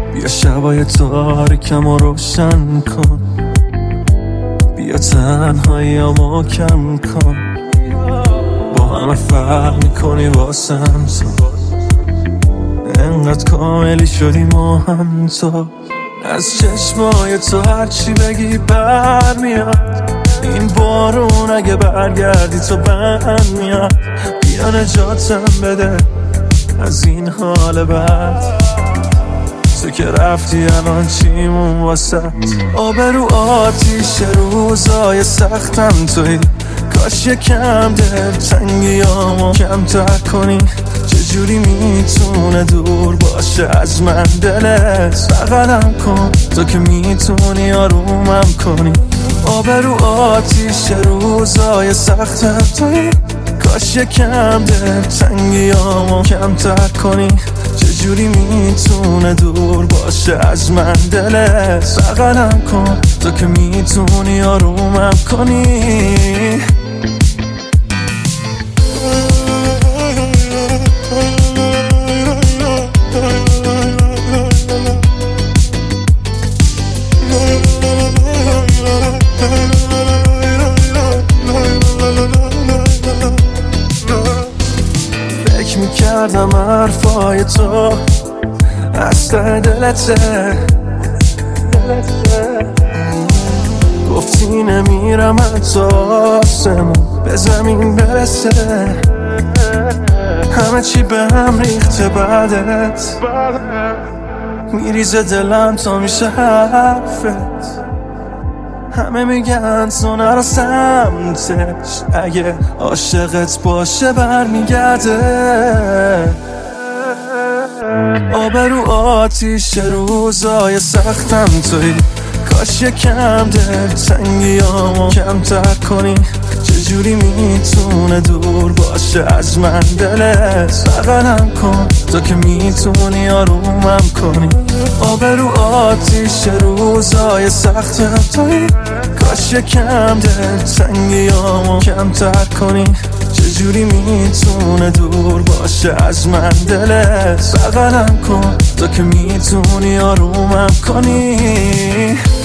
بیا شبای تاریکم رو روشن کن، بیا تنهاییامو کم کن. با همه فرق میکنی واسم تو، انقدر کاملی شدی ما هم تو. از چشمای تو هرچی بگی برمیاد، این بارون اگه برگردی تو بند میاد. بیا نجاتم بده از این حال بد، تو که رفتی الان چیمون واسه آبرو آتیش روزای سختم توی. کاش یکم دلتنگیامو کمتر کنی، چجوری میتونه دور باشه از من دلت؟ بغلم کن تو که میتونی آرومم کنی. آبرو آتیش روزای سختم توی. کاش یکم دلتنگیامو کمتر کنی، چجوری میتونه دور باشه از من دلت؟ بغلم کن تو که میتونی آرومم کنی. فکر میکردم حرفای تو از ته دلته، گفتی نمیرم حتی آسمون به زمین برسه. همه چی به هم ریخته بعدت، میریزه دلم تا میشه حرفت. همه میگن تو نرو سمتش، اگه عاشقت باشه برمیگرده. آبرو آتیش روزای سختم توی. کاش یکم دلتنگیامو کمتر کنی، چجوری میتونه دور باشه از من دلت؟ بغلم کن تو که میتونی آرومم کنی. آبرو آتیش روزای سختم توی. کاش یکم دلتنگیامو کمتر کنی، چجوری میتونه دور باشه از من دلت؟ بغلم کن تو که میتونی آرومم کنی.